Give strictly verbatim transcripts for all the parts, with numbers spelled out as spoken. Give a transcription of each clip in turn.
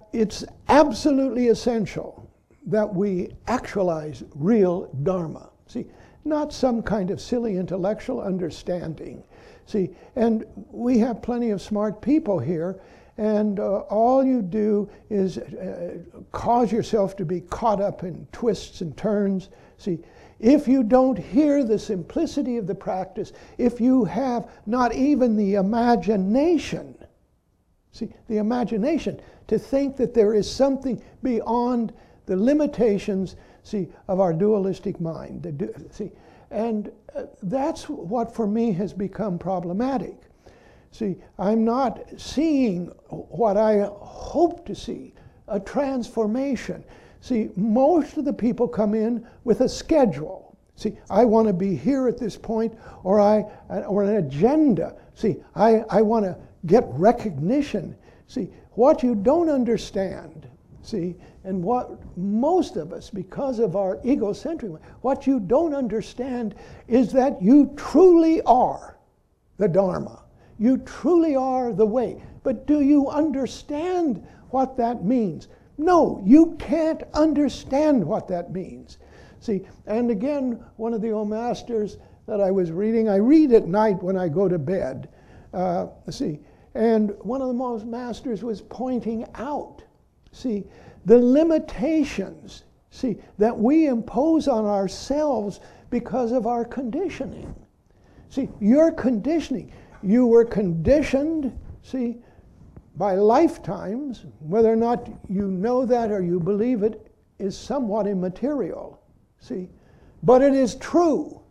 it's absolutely essential that we actualize real Dharma. See, not some kind of silly intellectual understanding. See, and we have plenty of smart people here, and uh, all you do is uh, cause yourself to be caught up in twists and turns. See, if you don't hear the simplicity of the practice, if you have not even the imagination, see, the imagination to think that there is something beyond the limitations, see, of our dualistic mind. The du- see, and uh, that's what for me has become problematic. See, I'm not seeing what I hope to see, a transformation. See, most of the people come in with a schedule. See, I want to be here at this point, or I, or an agenda. See, I, I want to get recognition. See, what you don't understand, see, and what most of us, because of our egocentric, what you don't understand is that you truly are the Dharma. You truly are the way. But do you understand what that means? No, you can't understand what that means. See, and again, one of the old masters that I was reading, I read at night when I go to bed. Uh, see, and one of the most masters was pointing out, see, the limitations, see, that we impose on ourselves because of our conditioning. See, your conditioning, you were conditioned, see, by lifetimes. Whether or not you know that or you believe it is somewhat immaterial, see, but it is true,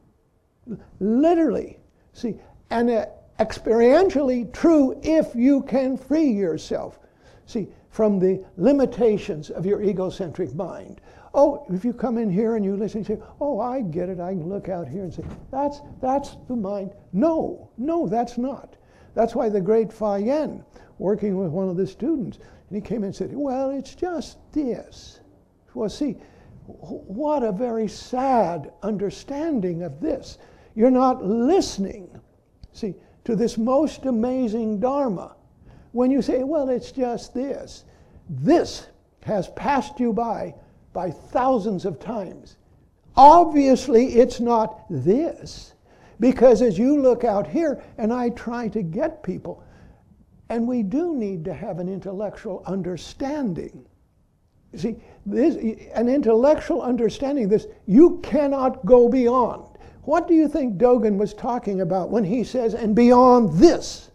literally, see, and uh, experientially true if you can free yourself, see, from the limitations of your egocentric mind. Oh, if you come in here and you listen and say, oh, I get it, I can look out here and say, that's, that's the mind. No, no, that's not. That's why the great Fa Yin, working with one of the students, and he came in and said, well, it's just this. Well, see, what a very sad understanding of this. You're not listening, see, to this most amazing Dharma. When you say, well, it's just this, this has passed you by by thousands of times. Obviously, it's not this. Because as you look out here, and I try to get people, and we do need to have an intellectual understanding. See, this, an intellectual understanding of this, you cannot go beyond. What do you think Dogen was talking about when he says, and beyond this?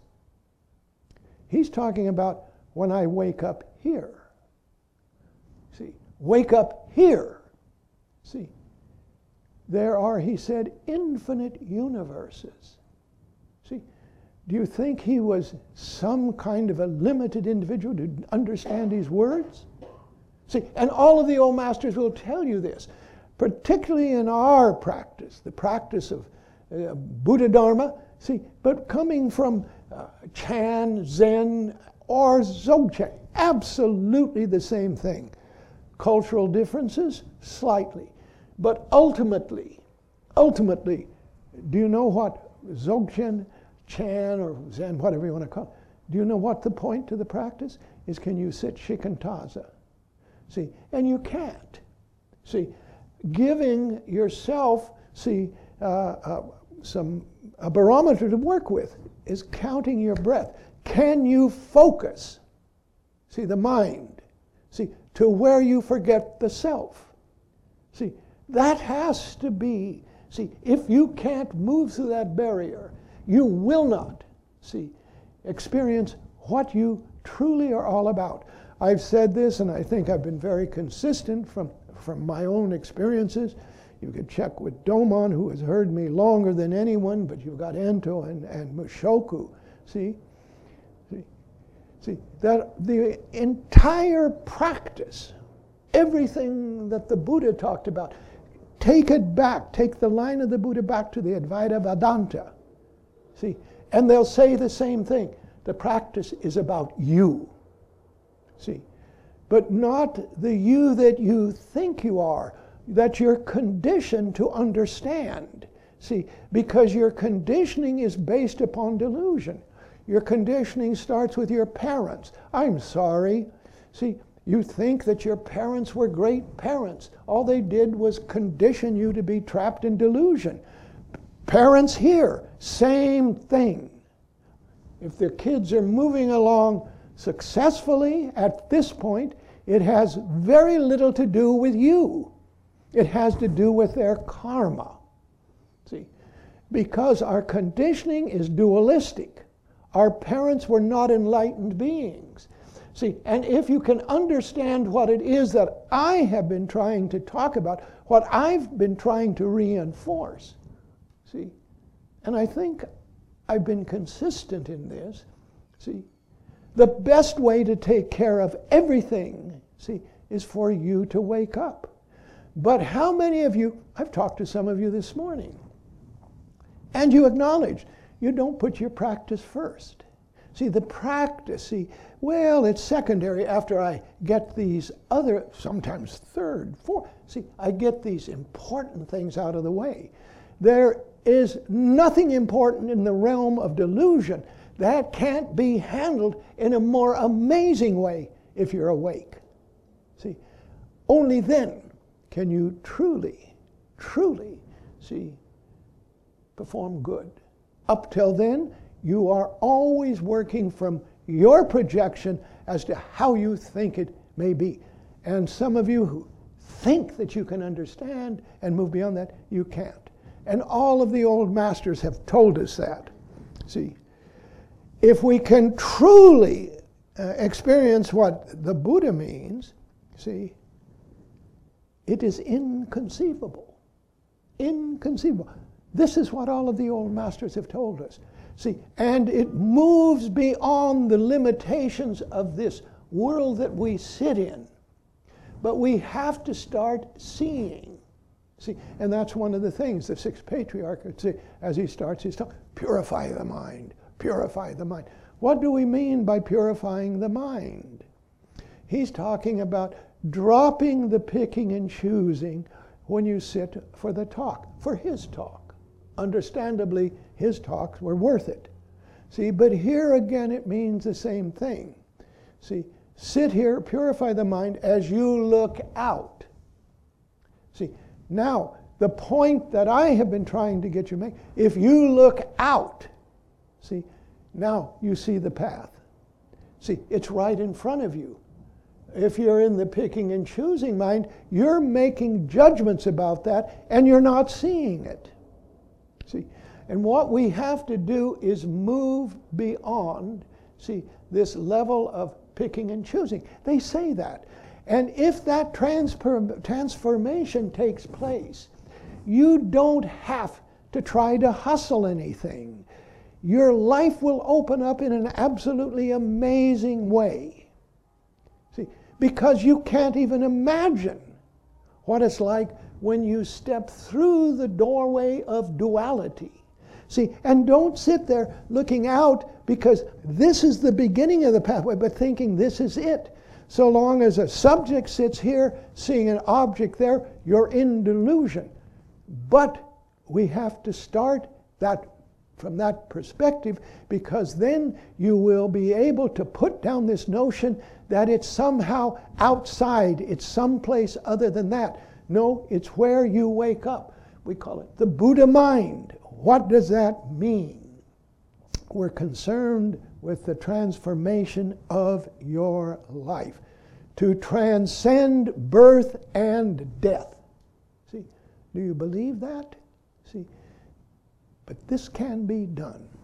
He's talking about when I wake up here. See, wake up here. See, there are, he said, infinite universes. See, do you think he was some kind of a limited individual to understand these words? See, and all of the old masters will tell you this, particularly in our practice, the practice of uh, Buddha Dharma, see, but coming from uh, Chan, Zen, or Dzogchen, absolutely the same thing. Cultural differences, slightly. But ultimately, ultimately, do you know what Dzogchen, Chan, or Zen, whatever you want to call it, do you know what the point to the practice is? Can you sit shikantaza? See, and you can't. See, giving yourself, see, uh, uh, some a barometer to work with is counting your breath. Can you focus, see, the mind, see, to where you forget the self? See, that has to be, see, if you can't move through that barrier, you will not, see, experience what you truly are all about. I've said this, and I think I've been very consistent from, from my own experiences. You could check with Domon, who has heard me longer than anyone, but you've got Ento and, and Mushoku, see? See, see, that the entire practice, everything that the Buddha talked about, take it back, take the line of the Buddha back to the Advaita Vedanta. See, and they'll say the same thing. The practice is about you. See, but not the you that you think you are, that you're conditioned to understand. See, because your conditioning is based upon delusion. Your conditioning starts with your parents. I'm sorry. See, You think that your parents were great parents. All they did was condition you to be trapped in delusion. Parents here, same thing. If their kids are moving along successfully at this point, it has very little to do with you. It has to do with their karma. See, because our conditioning is dualistic. Our parents were not enlightened beings. See, and if you can understand what it is that I have been trying to talk about, what I've been trying to reinforce, see, and I think I've been consistent in this, see, the best way to take care of everything, see, is for you to wake up. But how many of you, I've talked to some of you this morning, and you acknowledge you don't put your practice first. See, the practice, see, well, it's secondary after I get these other, sometimes third, fourth. See, I get these important things out of the way. There is nothing important in the realm of delusion that can't be handled in a more amazing way if you're awake. See, only then can you truly, truly, see, perform good. Up till then, you are always working from your projection as to how you think it may be. And some of you who think that you can understand and move beyond that, you can't. And all of the old masters have told us that. See, if we can truly uh, experience what the Buddha means, see, it is inconceivable. Inconceivable. This is what all of the old masters have told us. See, and it moves beyond the limitations of this world that we sit in. But we have to start seeing. See, and that's one of the things the sixth patriarch would say as he starts his talk. Purify the mind, purify the mind. What do we mean by purifying the mind? He's talking about dropping the picking and choosing when you sit for the talk, for his talk. Understandably, his talks were worth it. See, but here again it means the same thing. See, sit here, purify the mind as you look out. See, now, the point that I have been trying to get you to make, if you look out, see, now you see the path. See, it's right in front of you. If you're in the picking and choosing mind, you're making judgments about that and you're not seeing it. See, and what we have to do is move beyond, see, this level of picking and choosing. They say that. And if that transfer, transformation takes place, you don't have to try to hustle anything. Your life will open up in an absolutely amazing way. See, because you can't even imagine what it's like when you step through the doorway of duality. See, and don't sit there looking out because this is the beginning of the pathway, but thinking this is it. So long as a subject sits here, seeing an object there, you're in delusion. But we have to start that from that perspective, because then you will be able to put down this notion that it's somehow outside, it's someplace other than that. No, it's where you wake up. We call it the Buddha mind. What does that mean? We're concerned with the transformation of your life, to transcend birth and death. See, do you believe that? See, but this can be done.